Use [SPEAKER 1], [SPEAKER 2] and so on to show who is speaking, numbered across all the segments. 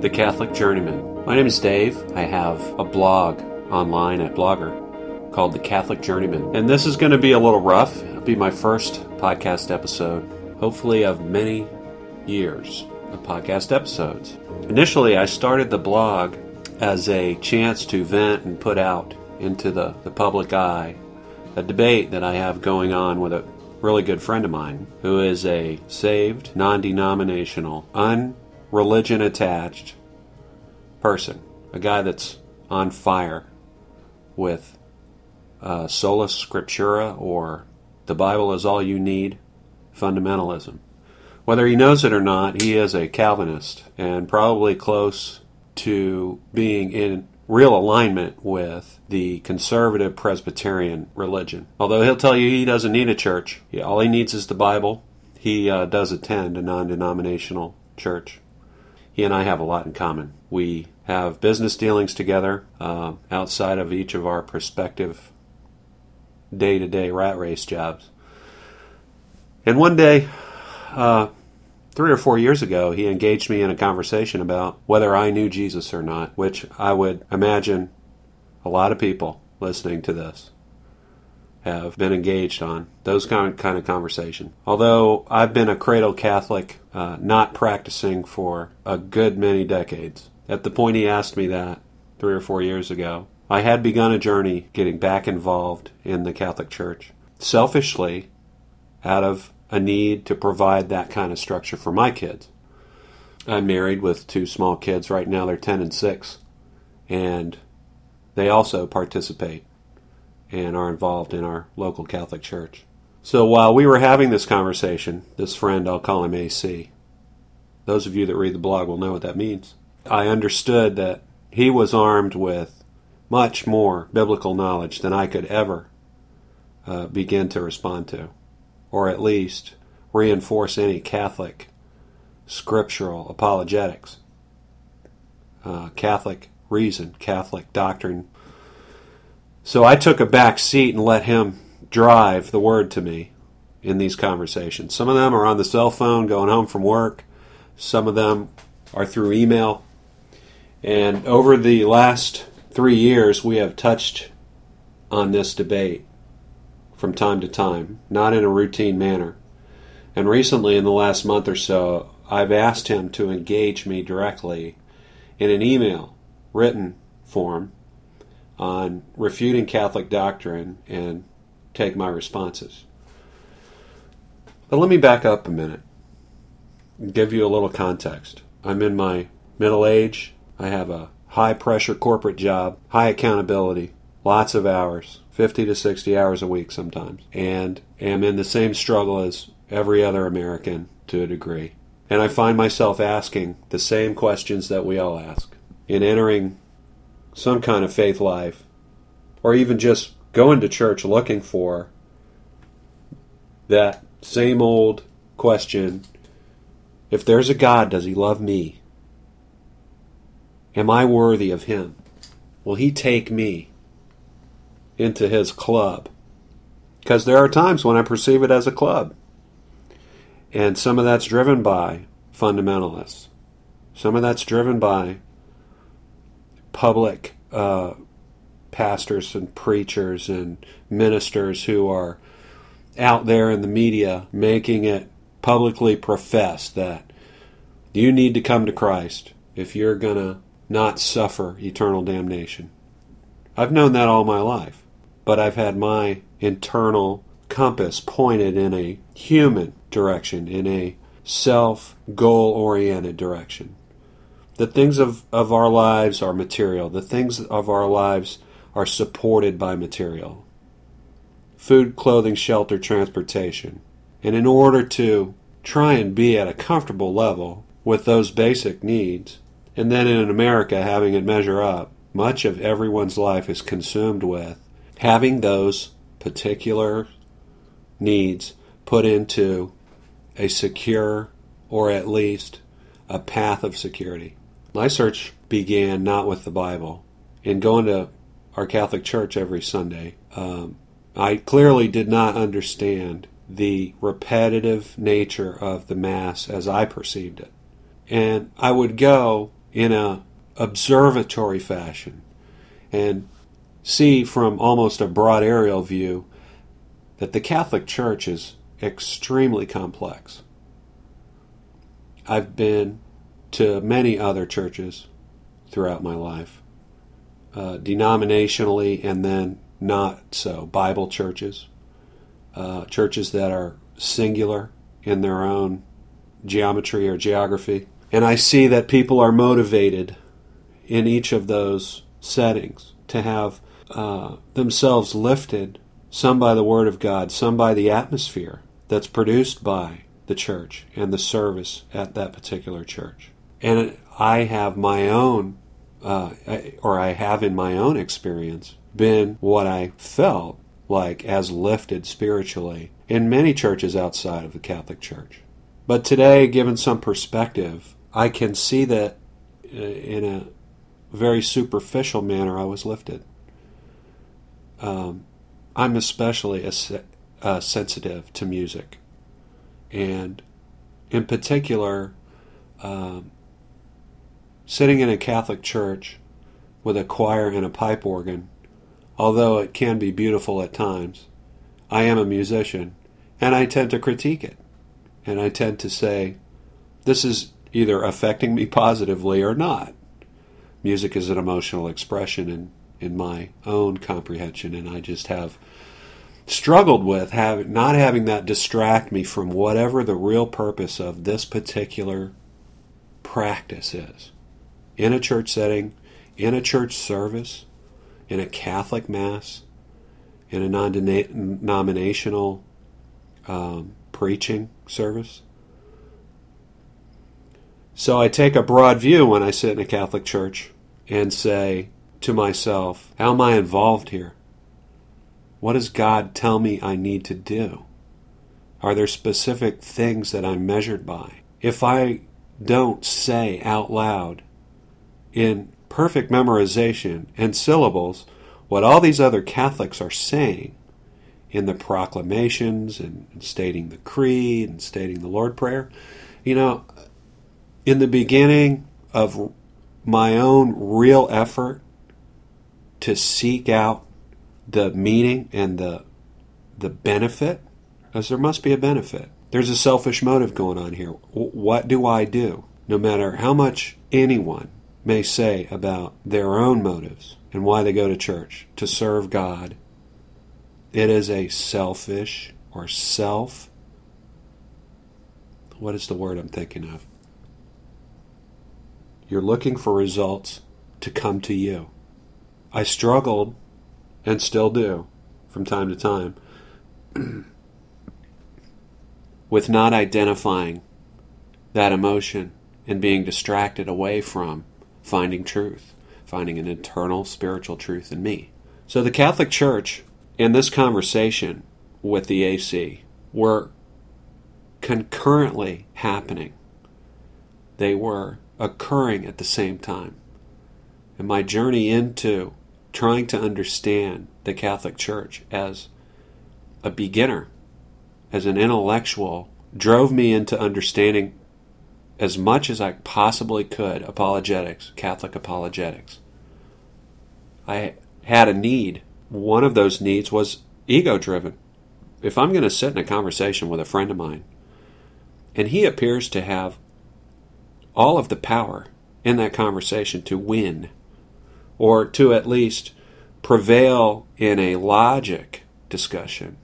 [SPEAKER 1] The Catholic Journeyman. My name is Dave. I have a blog online at Blogger called The Catholic Journeyman. And this is going to be a little rough. It'll be my first podcast episode, hopefully of many years of podcast episodes. Initially, I started the blog as a chance to vent and put out into the public eye a debate that I have going on with a really good friend of mine who is a saved, non-denominational, unreligion attached person, a guy that's on fire with sola scriptura, or the Bible is all you need, fundamentalism. Whether he knows it or not, he is a Calvinist and probably close to being in real alignment with the conservative Presbyterian religion. Although he'll tell you he doesn't need a church. All he needs is the Bible. He does attend a non-denominational church. He and I have a lot in common. We have business dealings together outside of each of our prospective day-to-day rat race jobs. And one day, 3 or 4 years ago, he engaged me in a conversation about whether I knew Jesus or not, which I would imagine a lot of people listening to this have been engaged on, those kind of conversation. Although I've been a cradle Catholic, not practicing for a good many decades, at the point he asked me that 3 or 4 years ago, I had begun a journey getting back involved in the Catholic Church, selfishly, out of a need to provide that kind of structure for my kids. I'm married with 2 small kids. Right now they're 10 and 6, and they also participate and are involved in our local Catholic Church. So while we were having this conversation, this friend, I'll call him AC. Those of you that read the blog will know what that means. I understood that he was armed with much more biblical knowledge than I could ever begin to respond to, or at least reinforce any Catholic scriptural apologetics, Catholic reason, Catholic doctrine. So I took a back seat and let him drive the word to me in these conversations. Some of them are on the cell phone going home from work. Some of them are through email. And over the last 3 years, we have touched on this debate from time to time, not in a routine manner. And recently, in the last month or so, I've asked him to engage me directly in an email, written form, on refuting Catholic doctrine and take my responses. But let me back up a minute and give you a little context. I'm in my middle age. I have a high-pressure corporate job, high accountability, lots of hours, 50 to 60 hours a week sometimes, and am in the same struggle as every other American to a degree. And I find myself asking the same questions that we all ask in entering some kind of faith life, or even just going to church looking for that same old question: if there's a God, does he love me? Am I worthy of him? Will he take me into his club? Because there are times when I perceive it as a club. And some of that's driven by fundamentalists. Some of that's driven by public pastors and preachers and ministers who are out there in the media making it publicly profess that you need to come to Christ if you're going to not suffer eternal damnation. I've known that all my life, but I've had my internal compass pointed in a human direction, in a self-goal-oriented direction. The things of our lives are material. The things of our lives are supported by material. Food, clothing, shelter, transportation. And in order to try and be at a comfortable level with those basic needs, and then in America having it measure up, much of everyone's life is consumed with having those particular needs put into a secure, or at least a path of security. My search began not with the Bible. In going to our Catholic Church every Sunday, I clearly did not understand the repetitive nature of the Mass as I perceived it. And I would go in a observatory fashion and see from almost a broad aerial view that the Catholic Church is extremely complex. I've been to many other churches throughout my life, denominationally and then not so, Bible churches, churches that are singular in their own geometry or geography. And I see that people are motivated in each of those settings to have themselves lifted, some by the Word of God, some by the atmosphere that's produced by the church and the service at that particular church. And I have my own, or I have in my own experience, been what I felt like as lifted spiritually in many churches outside of the Catholic Church. But today, given some perspective, I can see that in a very superficial manner I was lifted. I'm especially sensitive to music. And in particular, sitting in a Catholic church with a choir and a pipe organ, although it can be beautiful at times, I am a musician, and I tend to critique it. And I tend to say, this is either affecting me positively or not. Music is an emotional expression in my own comprehension, and I just have struggled with not having that distract me from whatever the real purpose of this particular practice is. In a church setting, in a church service, in a Catholic Mass, in a non-denominational preaching service. So I take a broad view when I sit in a Catholic church and say to myself, how am I involved here? What does God tell me I need to do? Are there specific things that I'm measured by? If I don't say out loud in perfect memorization and syllables what all these other Catholics are saying in the proclamations and stating the creed and stating the Lord Prayer, in the beginning of my own real effort to seek out the meaning and the benefit, as there must be a benefit. There's a selfish motive going on here. What do I do? No matter how much anyone may say about their own motives and why they go to church, to serve God, it is a selfish or what is the word I'm thinking of? You're looking for results to come to you. I struggled, and still do, from time to time, with not identifying that emotion and being distracted away from finding truth, finding an internal spiritual truth in me. So the Catholic Church, in this conversation with the AC, were concurrently happening. They were occurring at the same time. And my journey into trying to understand the Catholic Church as a beginner, as an intellectual, drove me into understanding as much as I possibly could apologetics, Catholic apologetics. I had a need. One of those needs was ego-driven. If I'm going to sit in a conversation with a friend of mine, and he appears to have all of the power in that conversation to win, or to at least prevail in a logic discussion,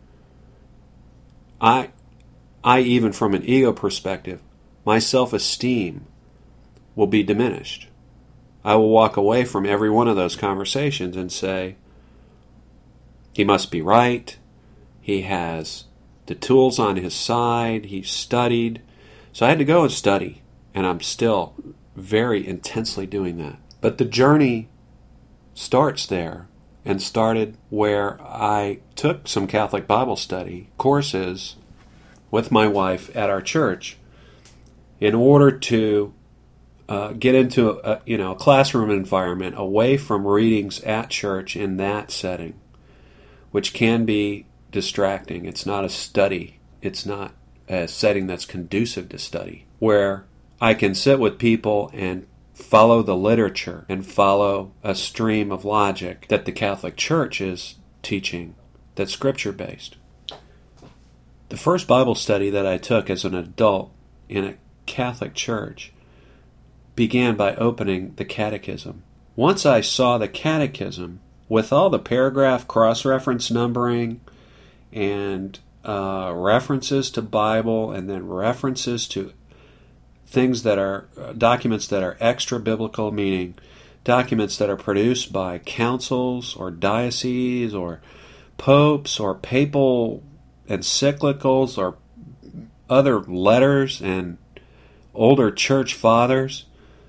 [SPEAKER 1] I even from an ego perspective, my self-esteem will be diminished. I will walk away from every one of those conversations and say, he must be right, he has the tools on his side, he's studied. So I had to go and study, and I'm still very intensely doing that. But the journey starts there, and started where I took some Catholic Bible study courses with my wife at our church in order to get into a classroom environment away from readings at church in that setting, which can be distracting. It's not a study. It's not a setting that's conducive to study, where I can sit with people and follow the literature and follow a stream of logic that the Catholic Church is teaching that's Scripture-based. The first Bible study that I took as an adult in a Catholic church began by opening the Catechism. Once I saw the Catechism with all the paragraph cross-reference numbering and references to Bible and then references to things that are documents that are extra biblical, meaning documents that are produced by councils or dioceses or popes or papal encyclicals or other letters and older church fathers,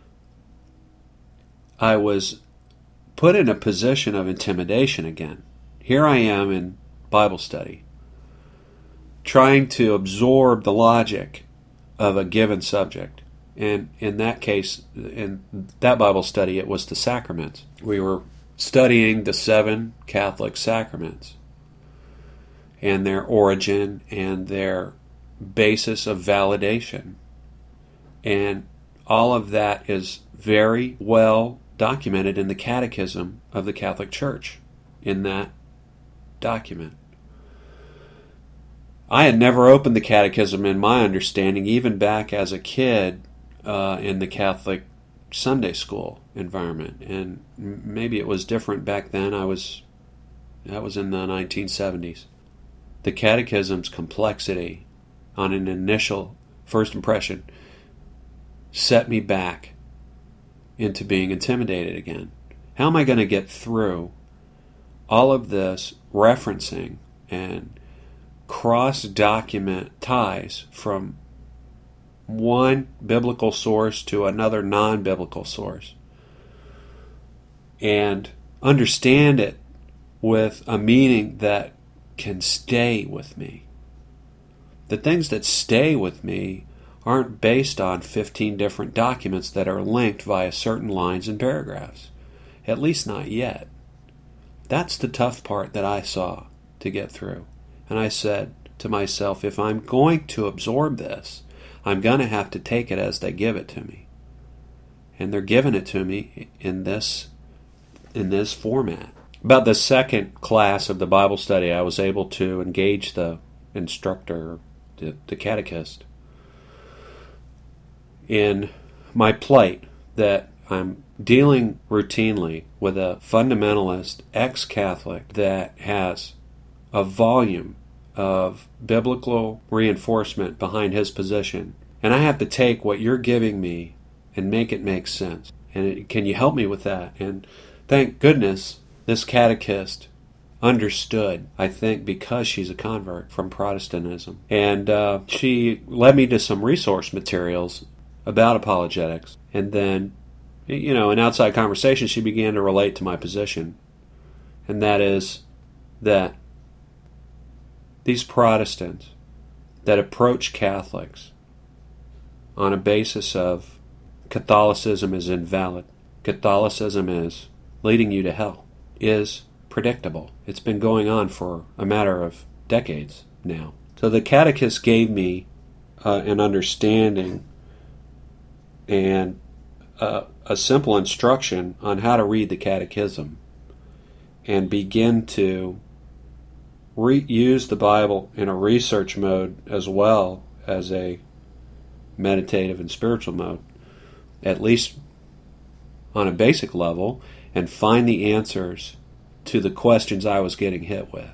[SPEAKER 1] I was put in a position of intimidation again. Here I am in Bible study, trying to absorb the logic of a given subject. And in that case, in that Bible study, it was the sacraments. We were studying the 7 Catholic sacraments and their origin and their basis of validation. And all of that is very well documented in the Catechism of the Catholic Church in that document. I had never opened the Catechism in my understanding, even back as a kid in the Catholic Sunday school environment. And maybe it was different back then. That was in the 1970s. The Catechism's complexity on an initial first impression set me back into being intimidated again. How am I going to get through all of this referencing and cross-document ties from one biblical source to another non-biblical source and understand it with a meaning that can stay with me? The things that stay with me aren't based on 15 different documents that are linked via certain lines and paragraphs. At least not yet. That's the tough part that I saw to get through. And I said to myself, if I'm going to absorb this, I'm going to have to take it as they give it to me. And they're giving it to me in this format. About the second class of the Bible study, I was able to engage the instructor, the catechist, in my plight that I'm dealing routinely with a fundamentalist ex-Catholic that has a volume of biblical reinforcement behind his position. And I have to take what you're giving me and make it make sense. And can you help me with that? And thank goodness this catechist understood, I think because she's a convert from Protestantism. And she led me to some resource materials about apologetics. And then, in outside conversation, she began to relate to my position. And that is that these Protestants that approach Catholics on a basis of Catholicism is invalid, Catholicism is leading you to hell, is predictable. It's been going on for a matter of decades now. So the catechist gave me an understanding and a simple instruction on how to read the catechism and begin to use the Bible in a research mode as well as a meditative and spiritual mode, at least on a basic level, and find the answers to the questions I was getting hit with.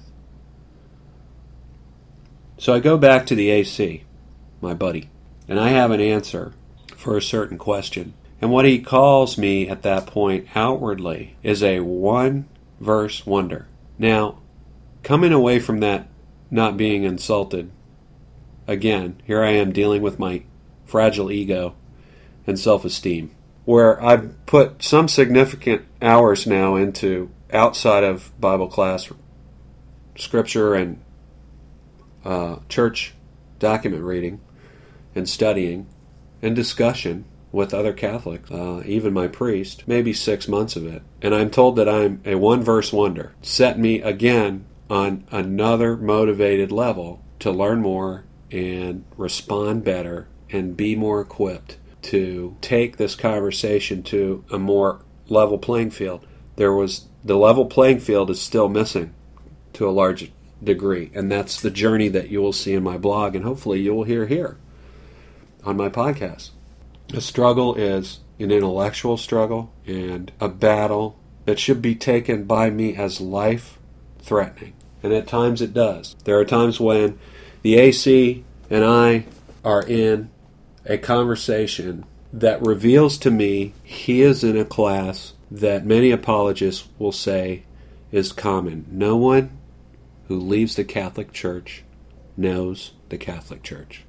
[SPEAKER 1] So I go back to the AC, my buddy, and I have an answer for a certain question. And what he calls me at that point outwardly is a one-verse wonder. Now, coming away from that not being insulted, again, here I am dealing with my fragile ego and self-esteem, where I've put some significant hours now into outside of Bible class, scripture and church document reading and studying and discussion with other Catholics, even my priest, maybe 6 months of it. And I'm told that I'm a one-verse wonder. Set me again on another motivated level to learn more and respond better and be more equipped to take this conversation to a more level playing field. The level playing field is still missing to a large degree, and that's the journey that you will see in my blog, and hopefully you will hear here on my podcast. The struggle is an intellectual struggle and a battle that should be taken by me as life-threatening, and at times it does. There are times when the AC and I are in a conversation that reveals to me he is in a class that many apologists will say is common. No one who leaves the Catholic Church knows the Catholic Church.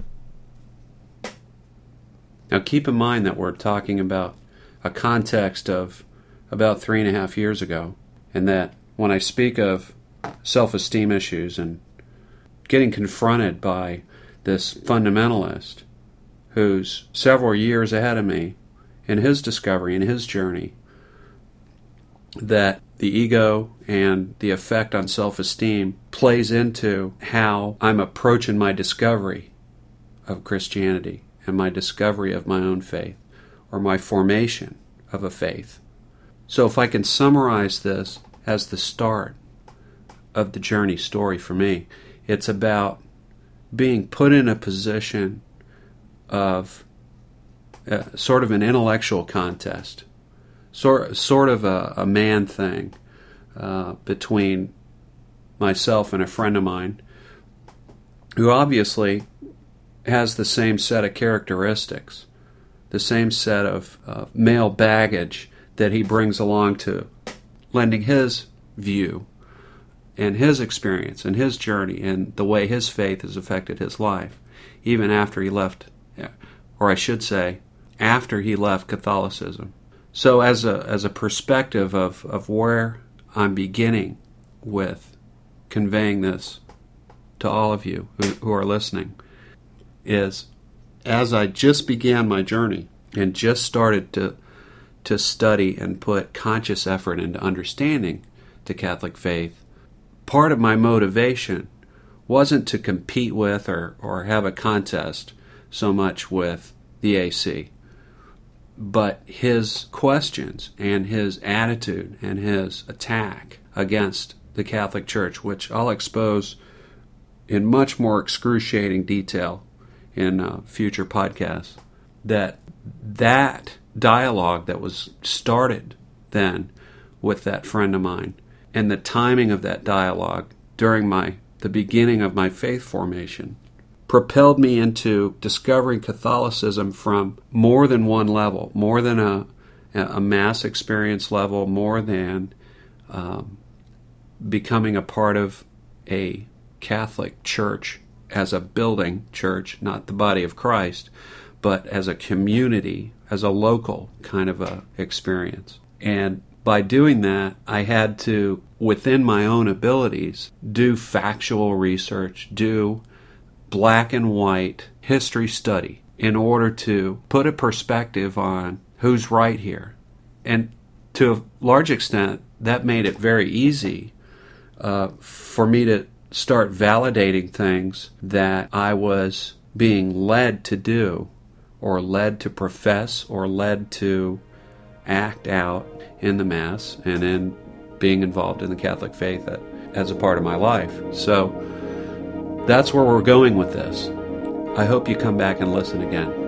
[SPEAKER 1] Now keep in mind that we're talking about a context of about 3.5 years ago, and that when I speak of self-esteem issues and getting confronted by this fundamentalist who's several years ahead of me in his discovery, in his journey, that the ego and the effect on self-esteem plays into how I'm approaching my discovery of Christianity and my discovery of my own faith, or my formation of a faith. So if I can summarize this as the start of the journey story for me, it's about being put in a position of sort of an intellectual contest, sort of a man thing between myself and a friend of mine who obviously has the same set of characteristics, the same set of male baggage that he brings along to lending his view and his experience and his journey and the way his faith has affected his life, even after he left, or I should say, after he left Catholicism. So as a perspective of where I'm beginning with conveying this to all of you who are listening, is as I just began my journey and just started to study and put conscious effort into understanding the Catholic faith, part of my motivation wasn't to compete with or have a contest so much with the AC, but his questions and his attitude and his attack against the Catholic Church, which I'll expose in much more excruciating detail in future podcasts, that dialogue that was started then with that friend of mine, and the timing of that dialogue during the beginning of my faith formation, propelled me into discovering Catholicism from more than one level, more than a mass experience level, more than becoming a part of a Catholic church as a building church, not the body of Christ, but as a community, as a local kind of a experience. And by doing that, I had to, within my own abilities, do factual research, do black and white history study in order to put a perspective on who's right here. And to a large extent, that made it very easy for me to start validating things that I was being led to do, or led to profess, or led to act out in the Mass and in being involved in the Catholic faith as a part of my life. So that's where we're going with this. I hope you come back and listen again.